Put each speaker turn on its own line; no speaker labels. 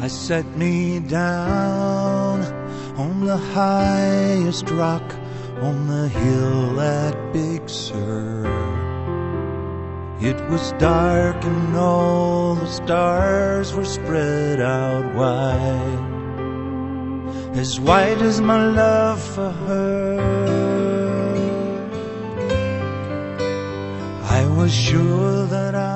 I set me down on the highest rock on the hill at Big Sur. It was dark and all the stars were spread out wide as my love for her. I was sure that I